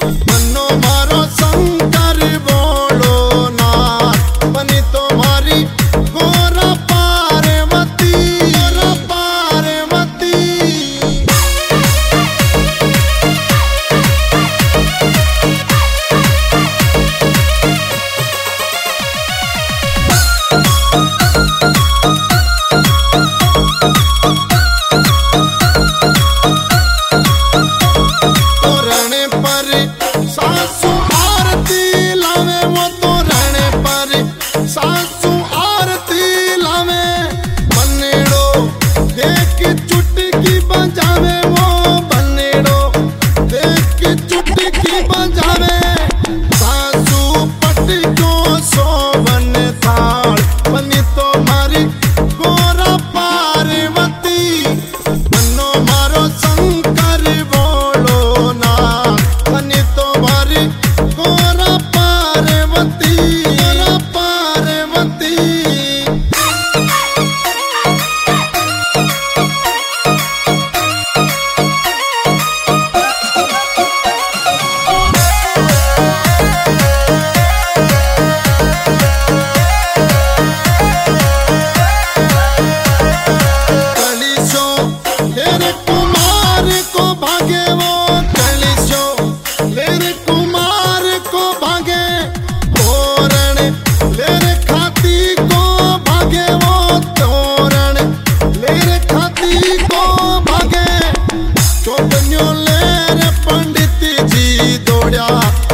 मनो मारो शंकर बोलो नाथ, बनी तुम्हारी गोरा पार्वती, गोरा पार्वती। सासू आरती लावे वो तो रहने पर सासू आरती लावे, बनेड़ो देख चुटकी बजावे वो, बनेड़ो देख चुटकी बजावे। सासू पटी को सोवन थाल, बनी तुम्हारी गोरा पार्वती, मनो मारो शंकर बोलो नाथ, बनी तुम्हारी गोरा पार्वती, गोरा पार्वती। कलिशो तेरे कुमार को भागे वो, कलिशो तेरे कुमार को भागे, तोरण तेरे खाती को भागे वो, तोरण तेरे खाती को भागे। चौबन्यों लेर पंडित जी दौड़या